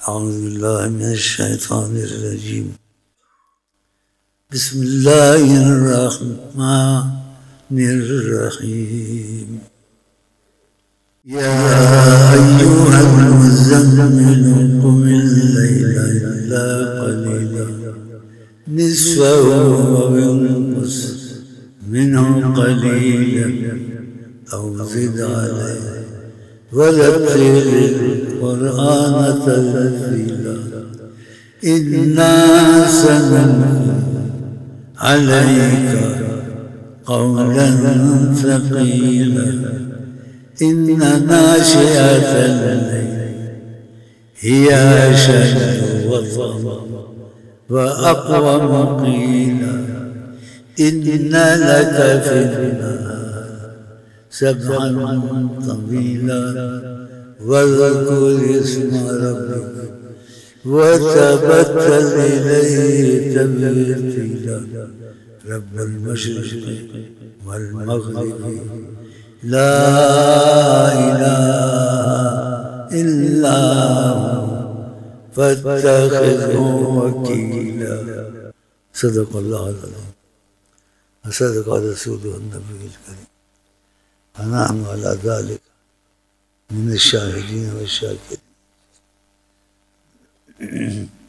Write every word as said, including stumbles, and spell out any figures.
أعوذ بالله من الشيطان الرجيم بسم الله الرحمن الرحيم يا أيها المزمل قم الليل إلا قليلا نصفه أو انقص منه قليلا أو زد عليه ورتل القرآن ترتيلا إنا سنلقي عليك قولا ثقيلا إن ناشئة الليل هي أشد وطئا وأقوم قيلا إن لك في النهار سبحا طويلا واذكر اسم ربك وتبتل إليه تبتيلا رب المشرق والمغرب لا إله إلا هو فاتخذه وكيلا صدق الله العظيم وصدق رسوله النبي الكريم ونحن على ذلك من الشاهدين والشاكرين.